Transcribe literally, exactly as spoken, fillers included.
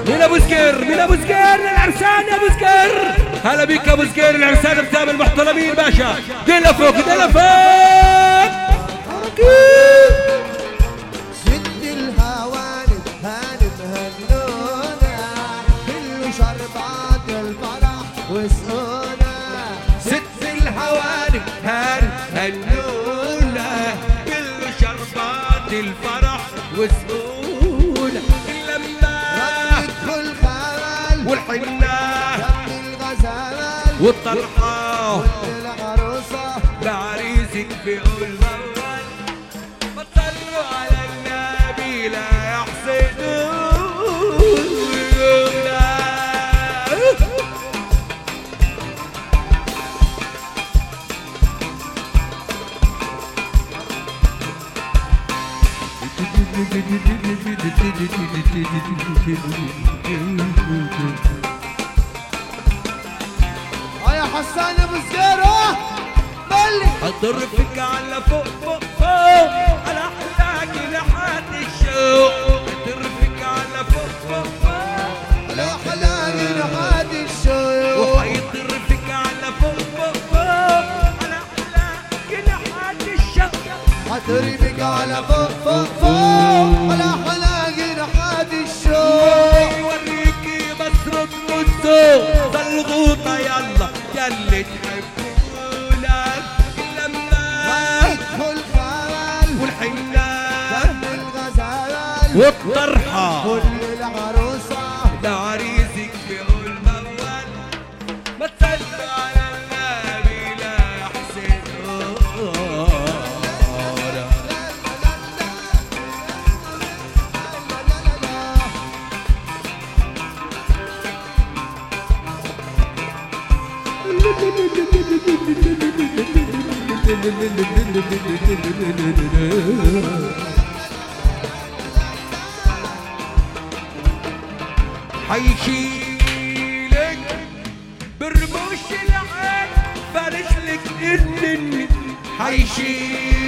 مين ابو سكير؟ مين ابو سكير؟ العرسان يا ابو سكير. هلا بيك يا ابو سكير، العرسان بتاع المحترمين باشا. دينا فوق دينا فوق. ست الهوانم هانم هنونا، كله شربات الفرح وسقونا. ست الهوانم هانم هنونا، كله شربات الفرح وسقونا. اللمة يدخل خال والحنة الغزال والطرحة والعروسة لعريسك بيقول موال. ما تصلوا على النبي لا يحسدونا. يا حسان ابو سكير بلي اضربك على فوق فوق فوق على احلاك لحد الشوق. اضربك على فوق فوق فوق على حلالي لحد الشوق. وحيضربك على فوق فوق فوق على احلاك لحد الشوق. حضربك على فوق فوق فوق على حلاقي لحد الشوق. يوريكي بصرة الذوق ضلغوطة يلا ياللي تحبونا. لما يدخل خال والحنة الغزال والطرحة كل العروسة لعريسك بيقول موال. ما تصلوا على النبي لا يحسدونا. حيشيلك برموش العين فارش لك الدنيا. حيشيلك